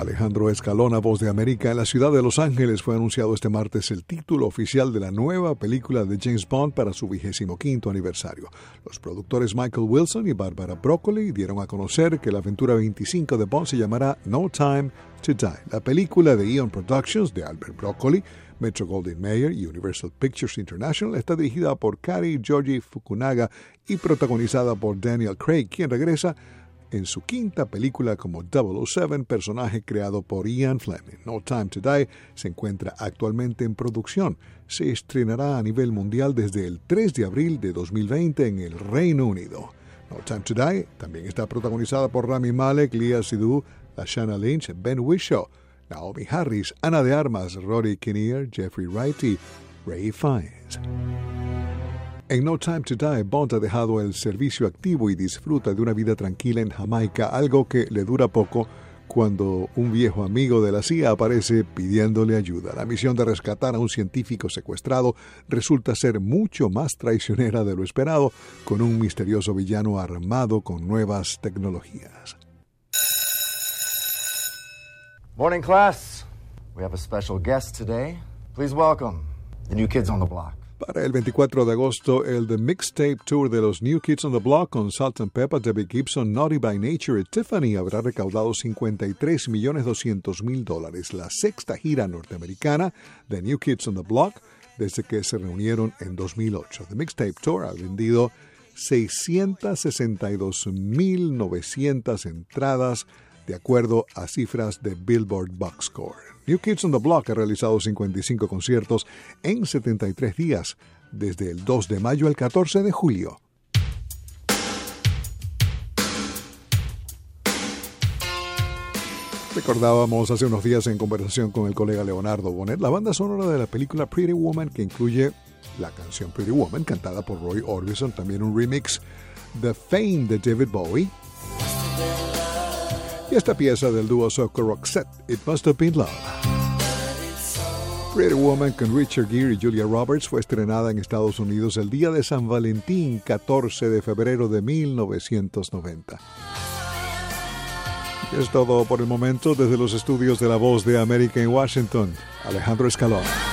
Alejandro Escalona, Voz de América. En la ciudad de Los Ángeles fue anunciado este martes el título oficial de la nueva película de James Bond para su 25º aniversario. Los productores Michael Wilson y Barbara Broccoli dieron a conocer que la aventura 25 de Bond se llamará No Time to Die. La película de Eon Productions de Albert Broccoli, Metro-Goldwyn-Mayer y Universal Pictures International está dirigida por Kari Joji Fukunaga y protagonizada por Daniel Craig, quien regresa en su quinta película como 007, personaje creado por Ian Fleming. No Time to Die se encuentra actualmente en producción. Se estrenará a nivel mundial desde el 3 de abril de 2020 en el Reino Unido. No Time to Die también está protagonizada por Rami Malek, Lea Seydoux, Lashana Lynch, Ben Whishaw, Naomi Harris, Ana de Armas, Rory Kinnear, Jeffrey Wright y Ray Fiennes. En No Time to Die, Bond ha dejado el servicio activo y disfruta de una vida tranquila en Jamaica, algo que le dura poco cuando un viejo amigo de la CIA aparece pidiéndole ayuda. La misión de rescatar a un científico secuestrado resulta ser mucho más traicionera de lo esperado, con un misterioso villano armado con nuevas tecnologías. Morning, class. We have a special guest today. Please welcome the New Kids on the Block. Para el 24 de agosto, el The Mixtape Tour de los New Kids on the Block con Salt-N-Pepa, Debbie Gibson, Naughty by Nature y Tiffany habrá recaudado $53.200.000. La sexta gira norteamericana de New Kids on the Block desde que se reunieron en 2008. The Mixtape Tour ha vendido 662.900 entradas de acuerdo a cifras de Billboard Box Score. New Kids on the Block ha realizado 55 conciertos en 73 días, desde el 2 de mayo al 14 de julio. Recordábamos hace unos días en conversación con el colega Leonardo Bonet la banda sonora de la película Pretty Woman, que incluye la canción Pretty Woman, cantada por Roy Orbison, también un remix de Fame de David Bowie, y esta pieza del dúo soca Roxette, It Must Have Been Love. Pretty Woman con Richard Gere y Julia Roberts fue estrenada en Estados Unidos el día de San Valentín, 14 de febrero de 1990. Y es todo por el momento desde los estudios de La Voz de América en Washington. Alejandro Escalona.